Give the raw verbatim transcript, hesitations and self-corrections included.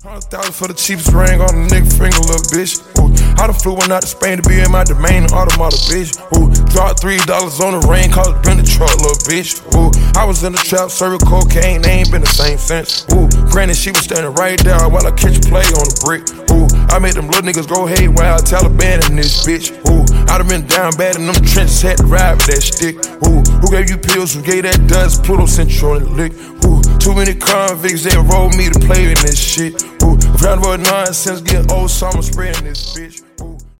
Hundred thousand for the cheapest ring on the nigga finger, little bitch. Ooh, I done flew one out to Spain to be in my domain, automata, bitch. Ooh, dropped three dollars on the ring, called it been the truck, little bitch. Ooh, I was in the trap, serving cocaine, they ain't been the same since. Ooh, granted she was standing right there while I catch a play on the brick. Ooh, I made them little niggas go haywire, Taliban in this bitch. Ooh, I done been down bad in them trenches, had to ride with that stick. Ooh, who gave you pills, who gave that dust, Pluto sent you on the lick. Ooh, too many convicts, they enrolled me to play in this shit. Ooh, if I avoid nonsense, getting old, so I'ma spreading this bitch. Ooh.